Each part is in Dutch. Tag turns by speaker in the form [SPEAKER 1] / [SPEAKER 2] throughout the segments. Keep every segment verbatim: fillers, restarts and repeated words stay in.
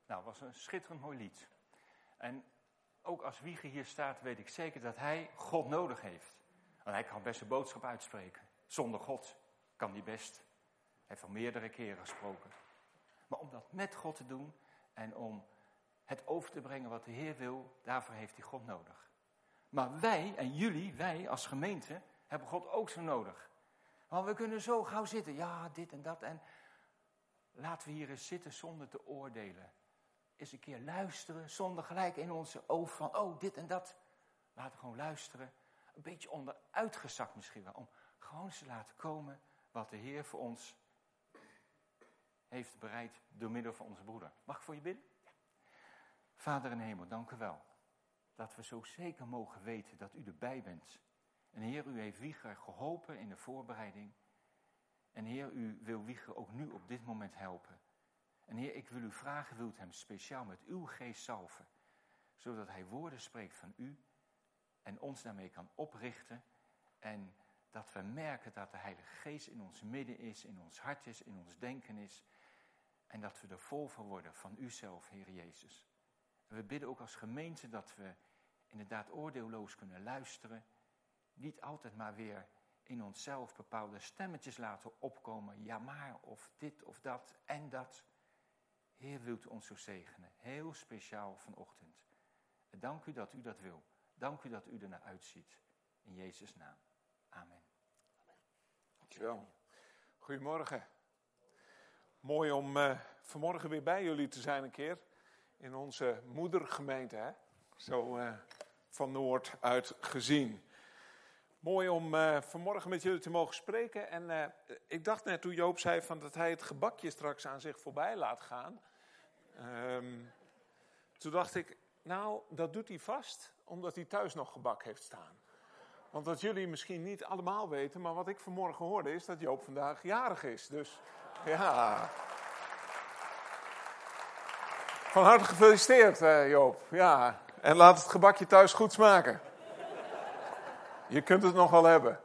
[SPEAKER 1] Nou, het was een schitterend mooi lied. En ook als Wieger hier staat, weet ik zeker dat hij God nodig heeft. En hij kan best een boodschap uitspreken. Zonder God kan hij best. Hij heeft al meerdere keren gesproken. Maar om dat met God te doen en om het over te brengen wat de Heer wil, daarvoor heeft hij God nodig. Maar wij en jullie, wij als gemeente, hebben God ook zo nodig. Want we kunnen zo gauw zitten, ja, dit en dat. En laten we hier eens zitten zonder te oordelen. Eens een keer luisteren, zonder gelijk in onze oog van, oh, dit en dat. Laten we gewoon luisteren. Een beetje onderuitgezakt misschien wel. Om gewoon eens te laten komen wat de Heer voor ons heeft bereid door middel van onze broeder. Mag ik voor je bidden? Ja. Vader in de hemel, dank u wel. Dat we zo zeker mogen weten dat u erbij bent. En Heer, u heeft Wieger geholpen in de voorbereiding. En Heer, u wil Wieger ook nu op dit moment helpen. En Heer, ik wil u vragen, wilt hem speciaal met uw geest zalven. Zodat hij woorden spreekt van u en ons daarmee kan oprichten. En dat we merken dat de Heilige Geest in ons midden is, in ons hart is, in ons denken is. En dat we er vol van worden van uzelf, Heer Jezus. En we bidden ook als gemeente dat we inderdaad oordeelloos kunnen luisteren. Niet altijd maar weer in onszelf bepaalde stemmetjes laten opkomen. Ja maar, of dit of dat en dat. Heer, wilt u ons zo zegenen. Heel speciaal vanochtend. En dank u dat u dat wil. Dank u dat u ernaar uitziet. In Jezus' naam. Amen.
[SPEAKER 2] Dankjewel. Goedemorgen. Mooi om uh, vanmorgen weer bij jullie te zijn een keer. In onze moedergemeente, hè? Zo uh, van Noord uit gezien. Mooi om uh, vanmorgen met jullie te mogen spreken. En uh, ik dacht net toen Joop zei van dat hij het gebakje straks aan zich voorbij laat gaan. Um, toen dacht ik, nou, dat doet hij vast, omdat hij thuis nog gebak heeft staan. Want wat jullie misschien niet allemaal weten, maar wat ik vanmorgen hoorde is dat Joop vandaag jarig is. Dus ja. Van harte gefeliciteerd, uh, Joop. Ja. En laat het gebakje thuis goed smaken. Je kunt het nog wel hebben.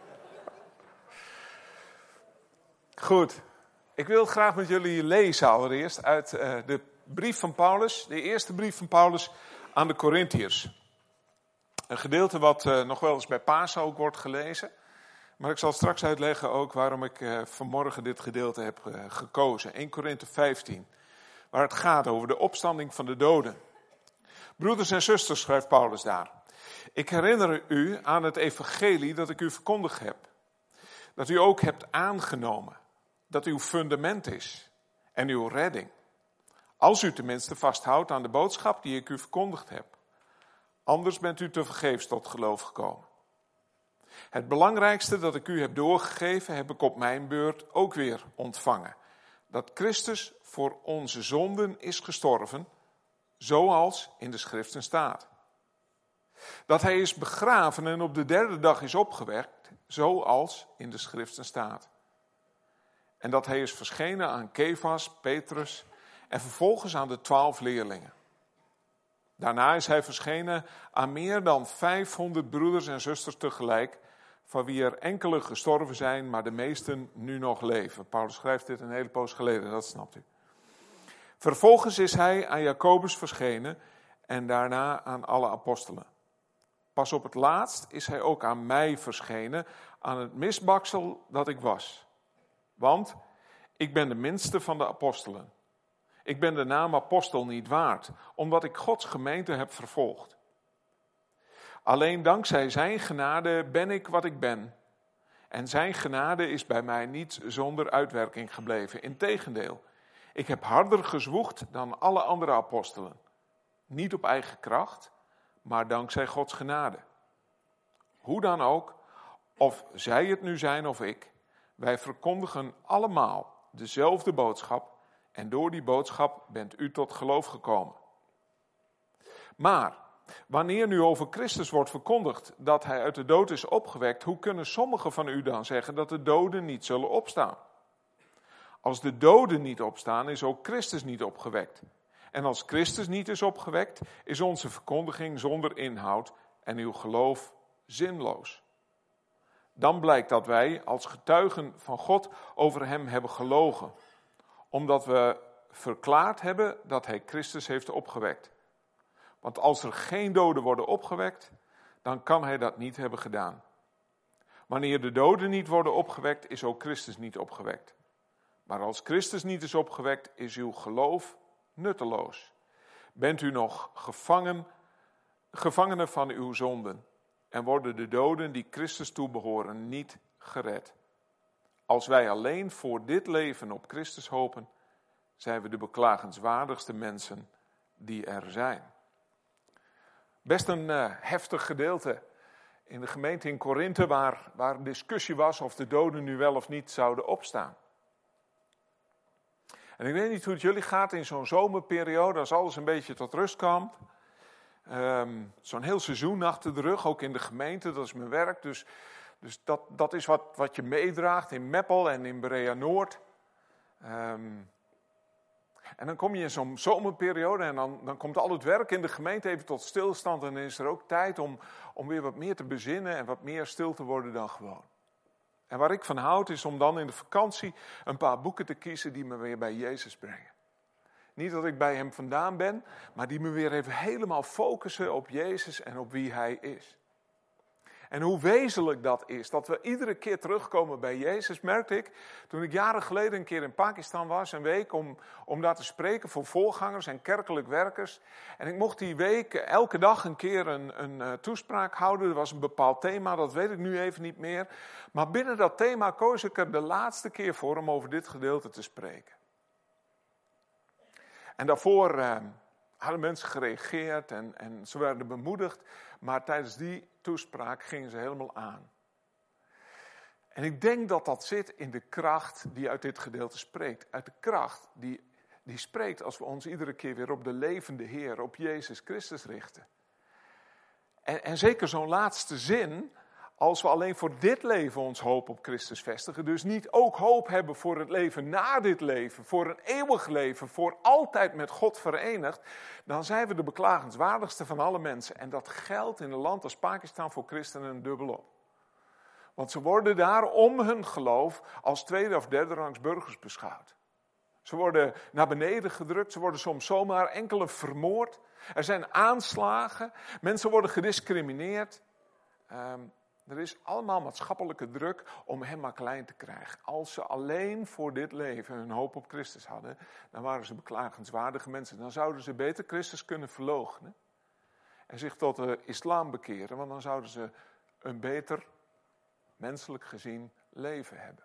[SPEAKER 2] Goed. Ik wil graag met jullie lezen allereerst uit uh, de brief van Paulus. De eerste brief van Paulus aan de Korintiërs. Een gedeelte wat uh, nog wel eens bij Pasen ook wordt gelezen. Maar ik zal straks uitleggen ook waarom ik uh, vanmorgen dit gedeelte heb uh, gekozen. eerste Korinthe vijftien. Waar het gaat over de opstanding van de doden. Broeders en zusters, schrijft Paulus daar. Ik herinner u aan het evangelie dat ik u verkondigd heb. Dat u ook hebt aangenomen. Dat uw fundament is. En uw redding. Als u tenminste vasthoudt aan de boodschap die ik u verkondigd heb. Anders bent u tevergeefs tot geloof gekomen. Het belangrijkste dat ik u heb doorgegeven, heb ik op mijn beurt ook weer ontvangen. Dat Christus voor onze zonden is gestorven, zoals in de schriften staat. Dat hij is begraven en op de derde dag is opgewekt, zoals in de schriften staat. En dat hij is verschenen aan Kefas, Petrus en vervolgens aan de twaalf leerlingen. Daarna is hij verschenen aan meer dan vijfhonderd broeders en zusters tegelijk, van wie er enkele gestorven zijn, maar de meesten nu nog leven. Paulus schrijft dit een hele poos geleden, dat snapt u. Vervolgens is hij aan Jacobus verschenen en daarna aan alle apostelen. Pas op het laatst is hij ook aan mij verschenen, aan het misbaksel dat ik was. Want ik ben de minste van de apostelen. Ik ben de naam apostel niet waard, omdat ik Gods gemeente heb vervolgd. Alleen dankzij zijn genade ben ik wat ik ben. En zijn genade is bij mij niet zonder uitwerking gebleven. Integendeel, ik heb harder gezwoegd dan alle andere apostelen. Niet op eigen kracht, maar dankzij Gods genade. Hoe dan ook, of zij het nu zijn of ik, wij verkondigen allemaal dezelfde boodschap. En door die boodschap bent u tot geloof gekomen. Maar wanneer nu over Christus wordt verkondigd dat hij uit de dood is opgewekt, hoe kunnen sommigen van u dan zeggen dat de doden niet zullen opstaan? Als de doden niet opstaan, is ook Christus niet opgewekt. En als Christus niet is opgewekt, is onze verkondiging zonder inhoud en uw geloof zinloos. Dan blijkt dat wij als getuigen van God over hem hebben gelogen, omdat we verklaard hebben dat hij Christus heeft opgewekt. Want als er geen doden worden opgewekt, dan kan hij dat niet hebben gedaan. Wanneer de doden niet worden opgewekt, is ook Christus niet opgewekt. Maar als Christus niet is opgewekt, is uw geloof nutteloos. Bent u nog gevangen, gevangenen van uw zonden en worden de doden die Christus toebehoren niet gered. Als wij alleen voor dit leven op Christus hopen, zijn we de beklagenswaardigste mensen die er zijn. Best een uh, heftig gedeelte in de gemeente in Korinthe waar, waar discussie was of de doden nu wel of niet zouden opstaan. En ik weet niet hoe het jullie gaat in zo'n zomerperiode, als alles een beetje tot rust kwam. Um, zo'n heel seizoen achter de rug, ook in de gemeente, dat is mijn werk. Dus, dus dat, dat is wat, wat je meedraagt in Meppel en in Berea Noord. Um, en dan kom je in zo'n zomerperiode en dan, dan komt al het werk in de gemeente even tot stilstand. En dan is er ook tijd om, om weer wat meer te bezinnen en wat meer stil te worden dan gewoon. En waar ik van houd is om dan in de vakantie een paar boeken te kiezen die me weer bij Jezus brengen. Niet dat ik bij hem vandaan ben, maar die me weer even helemaal focussen op Jezus en op wie hij is. En hoe wezenlijk dat is, dat we iedere keer terugkomen bij Jezus, merkte ik toen ik jaren geleden een keer in Pakistan was, een week om, om daar te spreken voor voorgangers en kerkelijk werkers. En ik mocht die week elke dag een keer een, een uh, toespraak houden. Er was een bepaald thema, dat weet ik nu even niet meer. Maar binnen dat thema koos ik er de laatste keer voor om over dit gedeelte te spreken. En daarvoor uh, hadden mensen gereageerd en, en ze werden bemoedigd. Maar tijdens die toespraak gingen ze helemaal aan. En ik denk dat dat zit in de kracht die uit dit gedeelte spreekt. Uit de kracht die, die spreekt als we ons iedere keer weer op de levende Heer, op Jezus Christus richten. En, en zeker zo'n laatste zin, als we alleen voor dit leven ons hoop op Christus vestigen. Dus niet ook hoop hebben voor het leven na dit leven, voor een eeuwig leven, voor altijd met God verenigd. Dan zijn we de beklagenswaardigste van alle mensen. En dat geldt in een land als Pakistan voor christenen dubbelop. Want ze worden daar om hun geloof als tweede of derde rangs burgers beschouwd. Ze worden naar beneden gedrukt, ze worden soms zomaar enkele vermoord. Er zijn aanslagen, mensen worden gediscrimineerd. Um, Er is allemaal maatschappelijke druk om hem maar klein te krijgen. Als ze alleen voor dit leven hun hoop op Christus hadden, dan waren ze beklagenswaardige mensen. Dan zouden ze beter Christus kunnen verloochenen en zich tot de islam bekeren, want dan zouden ze een beter, menselijk gezien, leven hebben.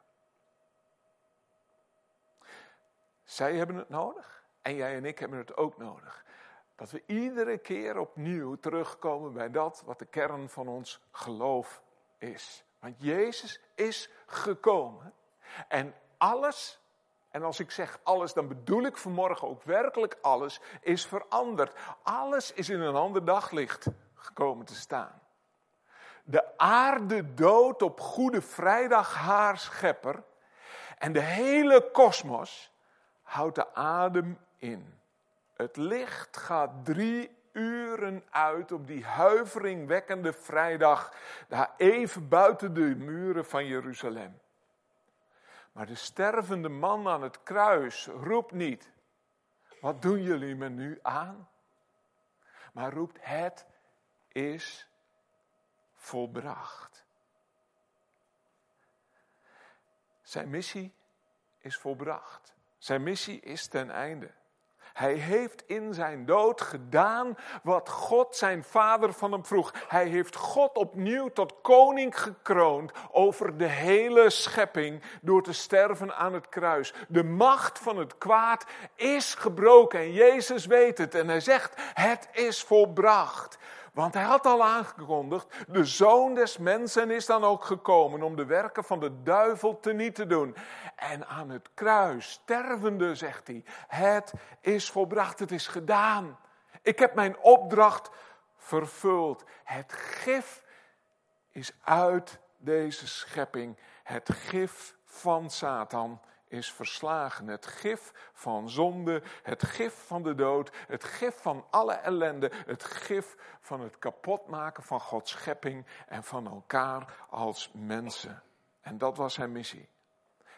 [SPEAKER 2] Zij hebben het nodig en jij en ik hebben het ook nodig. Dat we iedere keer opnieuw terugkomen bij dat wat de kern van ons geloof is. Want Jezus is gekomen. En alles, en als ik zeg alles, dan bedoel ik vanmorgen ook werkelijk alles, is veranderd. Alles is in een ander daglicht gekomen te staan. De aarde doodt op Goede Vrijdag haar schepper. En de hele kosmos houdt de adem in. Het licht gaat drie uren uit op die huiveringwekkende vrijdag, daar even buiten de muren van Jeruzalem. Maar de stervende man aan het kruis roept niet, wat doen jullie me nu aan? Maar roept, het is volbracht. Zijn missie is volbracht. Zijn missie is ten einde. Hij heeft in zijn dood gedaan wat God zijn vader van hem vroeg. Hij heeft God opnieuw tot koning gekroond over de hele schepping door te sterven aan het kruis. De macht van het kwaad is gebroken en Jezus weet het. En hij zegt, het is volbracht. Want hij had al aangekondigd, de Zoon des Mensen is dan ook gekomen om de werken van de duivel teniet te doen. En aan het kruis, stervende, zegt hij, het is volbracht, het is gedaan. Ik heb mijn opdracht vervuld. Het gif is uit deze schepping, het gif van Satan is verslagen. Het gif van zonde, het gif van de dood, het gif van alle ellende, het gif van het kapotmaken van Gods schepping en van elkaar als mensen. En dat was zijn missie.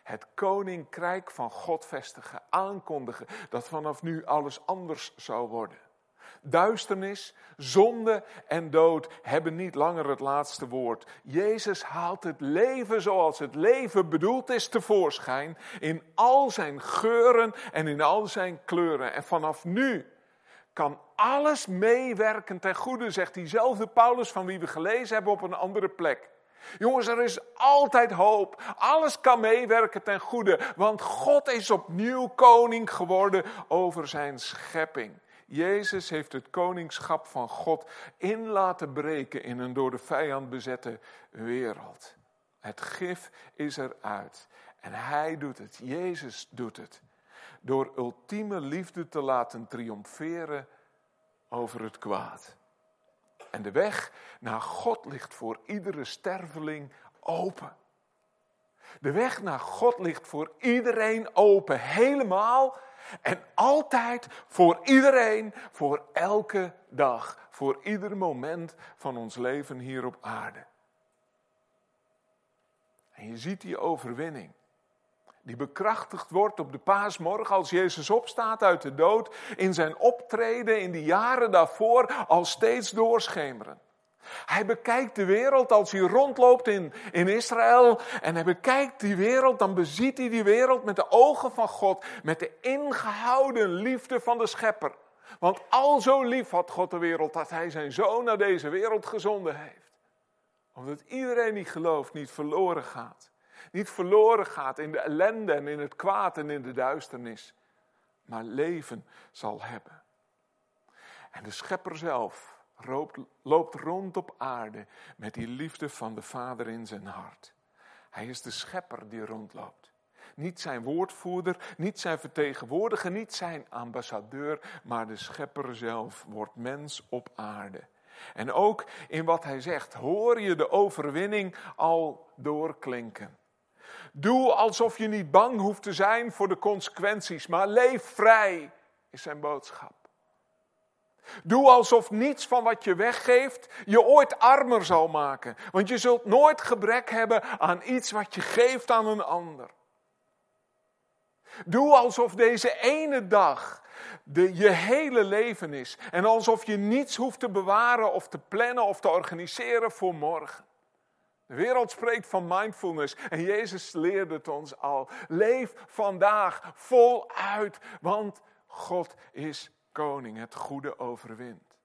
[SPEAKER 2] het koninkrijk van God vestigen, aankondigen dat vanaf nu alles anders zou worden. Duisternis, zonde en dood hebben niet langer het laatste woord. Jezus haalt het leven zoals het leven bedoeld is tevoorschijn, in al zijn geuren en in al zijn kleuren. En vanaf nu kan alles meewerken ten goede, zegt diezelfde Paulus van wie we gelezen hebben op een andere plek. Jongens, er is altijd hoop. Alles kan meewerken ten goede, want God is opnieuw koning geworden over zijn schepping. Jezus heeft het koningschap van God in laten breken in een door de vijand bezette wereld. Het gif is eruit. En hij doet het, Jezus doet het. Door ultieme liefde te laten triomferen over het kwaad. En de weg naar God ligt voor iedere sterveling open. De weg naar God ligt voor iedereen open, helemaal en altijd voor iedereen, voor elke dag, voor ieder moment van ons leven hier op aarde. En je ziet die overwinning, die bekrachtigd wordt op de paasmorgen als Jezus opstaat uit de dood, in zijn optreden in de jaren daarvoor al steeds doorschemeren. Hij bekijkt de wereld als hij rondloopt in, in Israël en hij bekijkt die wereld, dan beziet hij die wereld met de ogen van God, met de ingehouden liefde van de schepper. Want al zo lief had God de wereld dat hij zijn zoon naar deze wereld gezonden heeft. Omdat iedereen die gelooft niet verloren gaat. Niet verloren gaat in de ellende en in het kwaad en in de duisternis. Maar leven zal hebben. En de schepper zelf loopt, loopt rond op aarde met die liefde van de Vader in zijn hart. Hij is de schepper die rondloopt. Niet zijn woordvoerder, niet zijn vertegenwoordiger, niet zijn ambassadeur, maar de schepper zelf wordt mens op aarde. En ook in wat hij zegt, hoor je de overwinning al doorklinken. Doe alsof je niet bang hoeft te zijn voor de consequenties, maar leef vrij, is zijn boodschap. Doe alsof niets van wat je weggeeft je ooit armer zal maken. Want je zult nooit gebrek hebben aan iets wat je geeft aan een ander. Doe alsof deze ene dag de, je hele leven is. En alsof je niets hoeft te bewaren of te plannen of te organiseren voor morgen. De wereld spreekt van mindfulness en Jezus leerde het ons al. Leef vandaag voluit, want God is koning. Het goede overwint.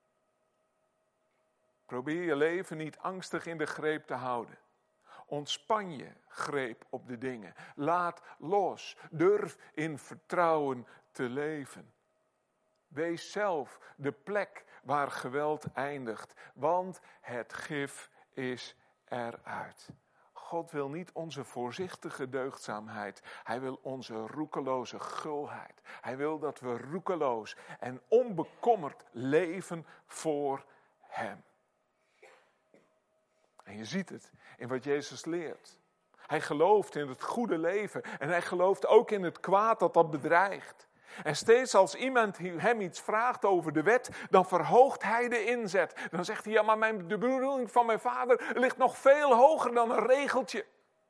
[SPEAKER 2] Probeer je leven niet angstig in de greep te houden. Ontspan je greep op de dingen. Laat los. Durf in vertrouwen te leven. Wees zelf de plek waar geweld eindigt, want het gif is eruit. God wil niet onze voorzichtige deugdzaamheid. Hij wil onze roekeloze gulheid. Hij wil dat we roekeloos en onbekommerd leven voor hem. En je ziet het in wat Jezus leert. Hij gelooft in het goede leven en hij gelooft ook in het kwaad dat dat bedreigt. En steeds als iemand hem iets vraagt over de wet, dan verhoogt hij de inzet. Dan zegt hij, ja, maar mijn, de bedoeling van mijn vader ligt nog veel hoger dan een regeltje.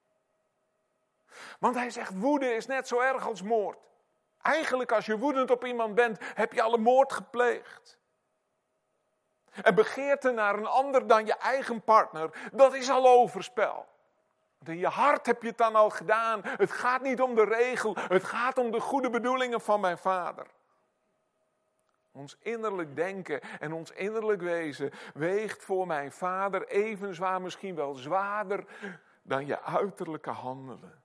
[SPEAKER 2] Want hij zegt, woede is net zo erg als moord. Eigenlijk als je woedend op iemand bent, heb je al een moord gepleegd. En begeerte naar een ander dan je eigen partner, dat is al overspel. Want in je hart heb je het dan al gedaan. Het gaat niet om de regel, het gaat om de goede bedoelingen van mijn vader. Ons innerlijk denken en ons innerlijk wezen weegt voor mijn vader even zwaar, misschien wel zwaarder dan je uiterlijke handelen.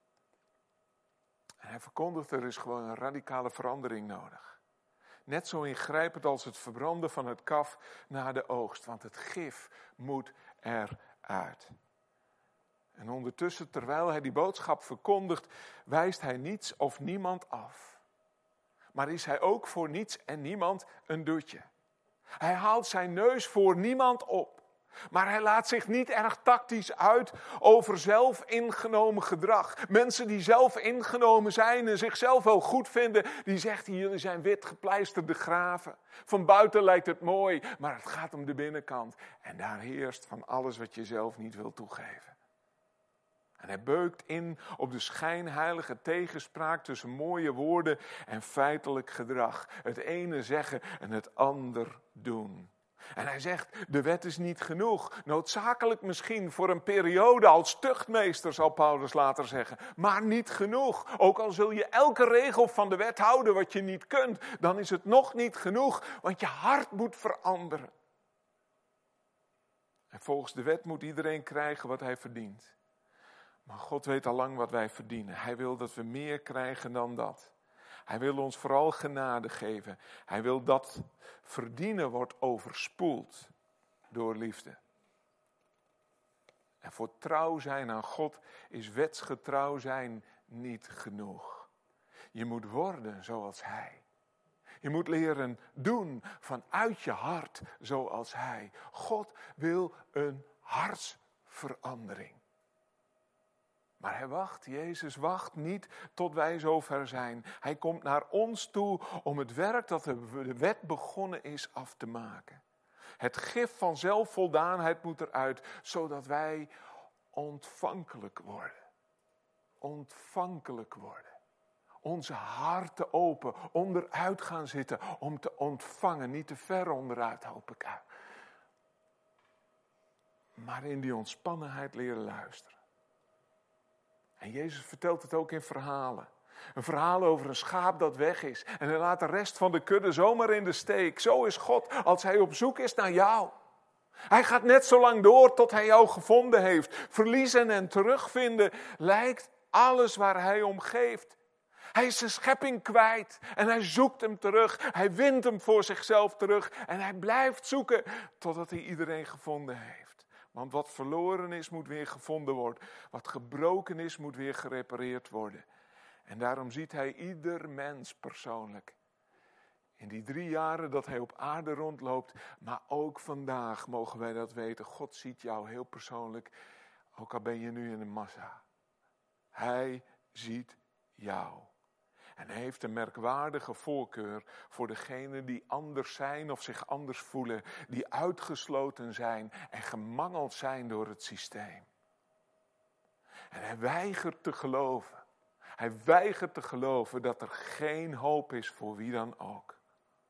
[SPEAKER 2] En hij verkondigt, er is gewoon een radicale verandering nodig. Net zo ingrijpend als het verbranden van het kaf na de oogst, want het gif moet eruit. En ondertussen, terwijl hij die boodschap verkondigt, wijst hij niets of niemand af. Maar is hij ook voor niets en niemand een dutje. Hij haalt zijn neus voor niemand op. Maar hij laat zich niet erg tactisch uit over zelf ingenomen gedrag. Mensen die zelf ingenomen zijn en zichzelf wel goed vinden, die zegt, jullie zijn wit gepleisterde graven. Van buiten lijkt het mooi, maar het gaat om de binnenkant. En daar heerst van alles wat je zelf niet wil toegeven. En hij beukt in op de schijnheilige tegenspraak tussen mooie woorden en feitelijk gedrag. Het ene zeggen en het ander doen. En hij zegt, de wet is niet genoeg. Noodzakelijk misschien voor een periode als tuchtmeester, zal Paulus later zeggen. Maar niet genoeg. Ook al zul je elke regel van de wet houden wat je niet kunt, dan is het nog niet genoeg, want je hart moet veranderen. En volgens de wet moet iedereen krijgen wat hij verdient. Maar God weet al lang wat wij verdienen. Hij wil dat we meer krijgen dan dat. Hij wil ons vooral genade geven. Hij wil dat verdienen wordt overspoeld door liefde. En voor trouw zijn aan God is wetsgetrouw zijn niet genoeg. Je moet worden zoals Hij. Je moet leren doen vanuit je hart zoals Hij. God wil een hartsverandering. Maar hij wacht, Jezus wacht niet tot wij zover zijn. Hij komt naar ons toe om het werk dat de wet begonnen is af te maken. Het gif van zelfvoldaanheid moet eruit, zodat wij ontvankelijk worden. Ontvankelijk worden. Onze harten open, onderuit gaan zitten om te ontvangen. Niet te ver onderuit, hoop ik. Maar in die ontspannenheid leren luisteren. En Jezus vertelt het ook in verhalen. Een verhaal over een schaap dat weg is. En hij laat de rest van de kudde zomaar in de steek. Zo is God als hij op zoek is naar jou. Hij gaat net zo lang door tot hij jou gevonden heeft. Verliezen en terugvinden lijkt alles waar hij om geeft. Hij is zijn schepping kwijt en hij zoekt hem terug. Hij wint hem voor zichzelf terug en hij blijft zoeken totdat hij iedereen gevonden heeft. Want wat verloren is, moet weer gevonden worden. Wat gebroken is, moet weer gerepareerd worden. En daarom ziet hij ieder mens persoonlijk. In die drie jaren dat hij op aarde rondloopt, maar ook vandaag mogen wij dat weten. God ziet jou heel persoonlijk, ook al ben je nu in een massa. Hij ziet jou. En hij heeft een merkwaardige voorkeur voor degenen die anders zijn of zich anders voelen. Die uitgesloten zijn en gemangeld zijn door het systeem. En hij weigert te geloven. Hij weigert te geloven dat er geen hoop is voor wie dan ook.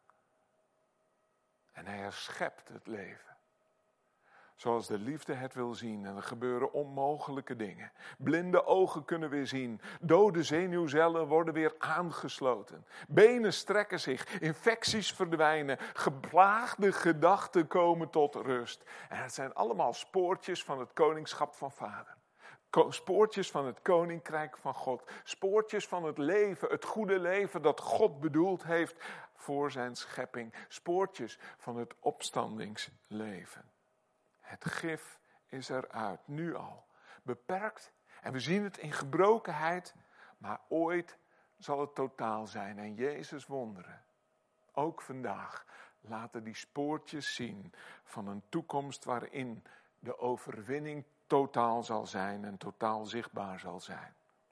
[SPEAKER 2] En hij herschept het leven. Zoals de liefde het wil zien. En er gebeuren onmogelijke dingen. Blinde ogen kunnen weer zien. Dode zenuwcellen worden weer aangesloten. Benen strekken zich. Infecties verdwijnen. Geplaagde gedachten komen tot rust. En het zijn allemaal spoortjes van het koningschap van Vader. Spoortjes van het koninkrijk van God. Spoortjes van het leven, het goede leven dat God bedoeld heeft voor zijn schepping. Spoortjes van het opstandingsleven. Het gif is eruit, nu al. Beperkt en we zien het in gebrokenheid, maar ooit zal het totaal zijn. En Jezus wonderen, ook vandaag, laten die spoortjes zien van een toekomst waarin de overwinning totaal zal zijn en totaal zichtbaar zal zijn.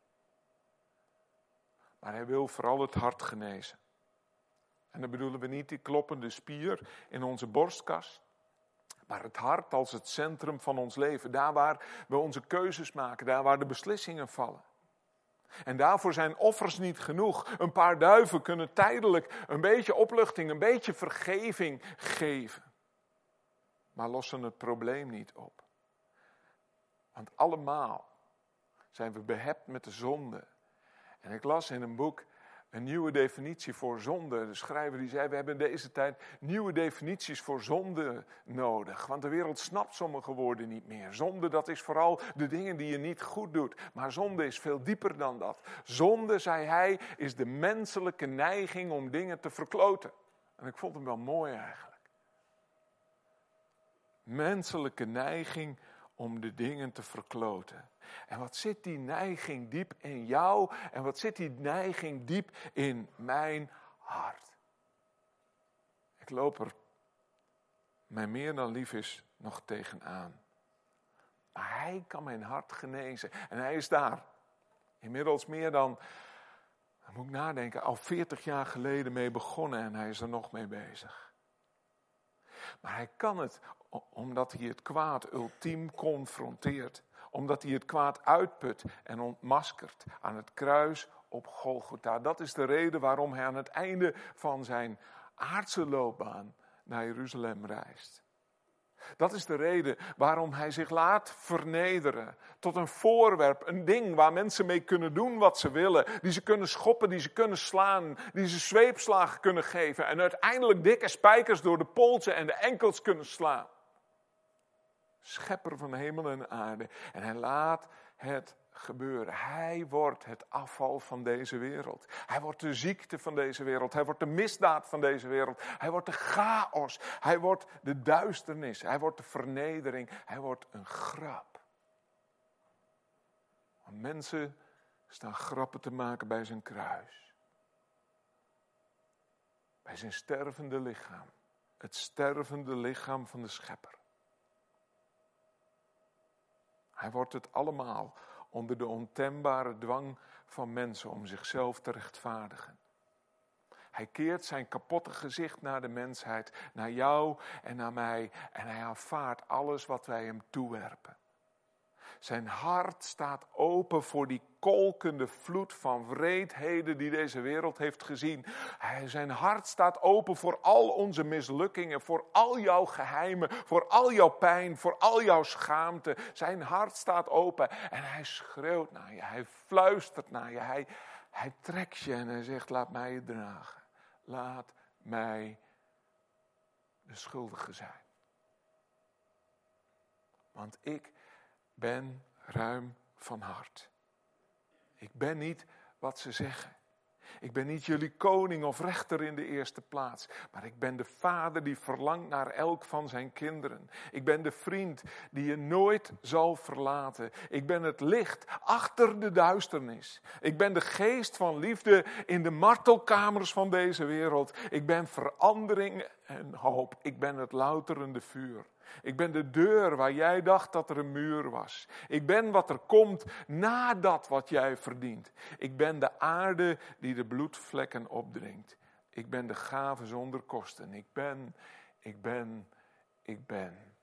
[SPEAKER 2] Maar hij wil vooral het hart genezen. En dan bedoelen we niet die kloppende spier in onze borstkas. Maar het hart als het centrum van ons leven. Daar waar we onze keuzes maken. Daar waar de beslissingen vallen. En daarvoor zijn offers niet genoeg. Een paar duiven kunnen tijdelijk een beetje opluchting, een beetje vergeving geven. Maar lossen het probleem niet op. Want allemaal zijn we behept met de zonde. En ik las in een boek een nieuwe definitie voor zonde. De schrijver die zei, we hebben in deze tijd nieuwe definities voor zonde nodig. Want de wereld snapt sommige woorden niet meer. Zonde, dat is vooral de dingen die je niet goed doet. Maar zonde is veel dieper dan dat. Zonde, zei hij, is de menselijke neiging om dingen te verkloten. En ik vond hem wel mooi eigenlijk. Menselijke neiging om de dingen te verkloten. En wat zit die neiging diep in jou? En wat zit die neiging diep in mijn hart? Ik loop er mij meer dan lief is nog tegenaan. Maar hij kan mijn hart genezen. En hij is daar. Inmiddels meer dan, dan moet ik nadenken, al veertig jaar geleden mee begonnen. En hij is er nog mee bezig. Maar hij kan het omdat hij het kwaad ultiem confronteert. omdat hij het kwaad uitput en ontmaskert aan het kruis op Golgotha. Dat is de reden waarom hij aan het einde van zijn aardse loopbaan naar Jeruzalem reist. Dat is de reden waarom hij zich laat vernederen tot een voorwerp, een ding waar mensen mee kunnen doen wat ze willen. Die ze kunnen schoppen, die ze kunnen slaan, die ze zweepslagen kunnen geven. En uiteindelijk dikke spijkers door de polsen en de enkels kunnen slaan. Schepper van hemel en aarde. En hij laat het gebeuren. Hij wordt het afval van deze wereld. Hij wordt de ziekte van deze wereld. Hij wordt de misdaad van deze wereld. Hij wordt de chaos. Hij wordt de duisternis. Hij wordt de vernedering. Hij wordt een grap. Want mensen staan grappen te maken bij zijn kruis. Bij zijn stervende lichaam. Het stervende lichaam van de Schepper. Hij wordt het allemaal onder de ontembare dwang van mensen om zichzelf te rechtvaardigen. Hij keert zijn kapotte gezicht naar de mensheid, naar jou en naar mij. En hij aanvaardt alles wat wij hem toewerpen. Zijn hart staat open voor die kolkende vloed van wreedheden die deze wereld heeft gezien. Hij, zijn hart staat open voor al onze mislukkingen, voor al jouw geheimen, voor al jouw pijn, voor al jouw schaamte. Zijn hart staat open en hij schreeuwt naar je, hij fluistert naar je, hij, hij trekt je en hij zegt: laat mij je dragen. Laat mij de schuldige zijn. Want ik ben ruim van hart. Ik ben niet wat ze zeggen. Ik ben niet jullie koning of rechter in de eerste plaats. Maar ik ben de vader die verlangt naar elk van zijn kinderen. Ik ben de vriend die je nooit zal verlaten. Ik ben het licht achter de duisternis. Ik ben de geest van liefde in de martelkamers van deze wereld. Ik ben verandering en hoop. Ik ben het louterende vuur. Ik ben de deur waar jij dacht dat er een muur was. Ik ben wat er komt na dat wat jij verdient. Ik ben de aarde die de bloedvlekken opdringt. Ik ben de gave zonder kosten. Ik ben, ik ben, ik ben.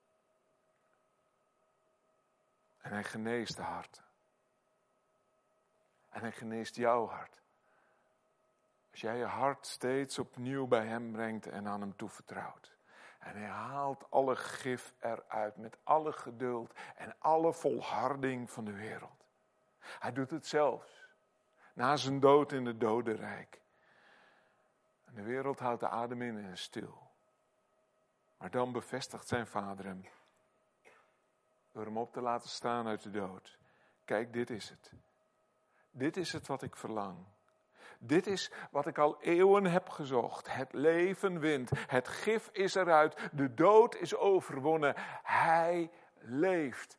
[SPEAKER 2] En hij geneest de harten. En hij geneest jouw hart. Als jij je hart steeds opnieuw bij hem brengt en aan hem toevertrouwt. En hij haalt alle gif eruit met alle geduld en alle volharding van de wereld. Hij doet het zelfs. Na zijn dood in het dodenrijk. En de wereld houdt de adem in en is stil. Maar dan bevestigt zijn vader hem. Door hem op te laten staan uit de dood. Kijk, dit is het. Dit is het wat ik verlang. Dit is wat ik al eeuwen heb gezocht. Het leven wint. Het gif is eruit. De dood is overwonnen. Hij leeft.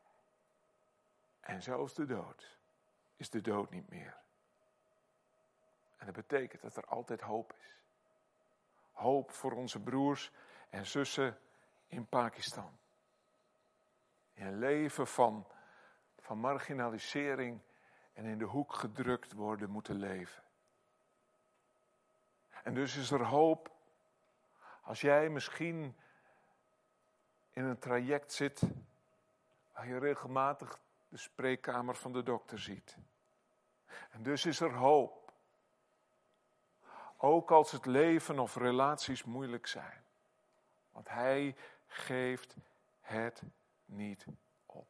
[SPEAKER 2] En zelfs de dood is de dood niet meer. En dat betekent dat er altijd hoop is. Hoop voor onze broers en zussen in Pakistan. In een leven van, van marginalisering en in de hoek gedrukt worden moeten leven. En dus is er hoop als jij misschien in een traject zit waar je regelmatig de spreekkamer van de dokter ziet. En dus is er hoop. Ook als het leven of relaties moeilijk zijn. Want hij geeft het niet op.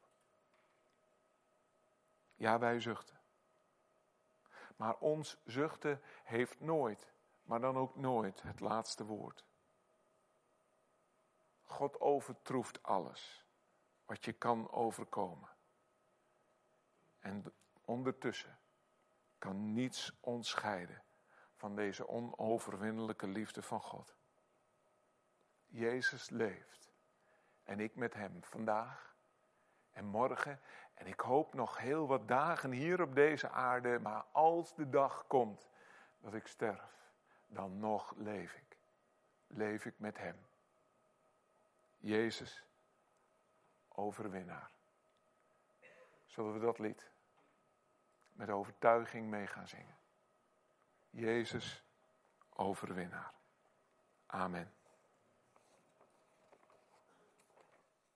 [SPEAKER 2] Ja, wij zuchten. Maar ons zuchten heeft nooit, maar dan ook nooit het laatste woord. God overtroeft alles wat je kan overkomen. En ondertussen kan niets ons scheiden van deze onoverwinnelijke liefde van God. Jezus leeft en ik met hem vandaag en morgen. En ik hoop nog heel wat dagen hier op deze aarde, maar als de dag komt dat ik sterf, dan nog leef ik. Leef ik met hem. Jezus, overwinnaar. Zullen we dat lied met overtuiging mee gaan zingen? Jezus, overwinnaar. Amen.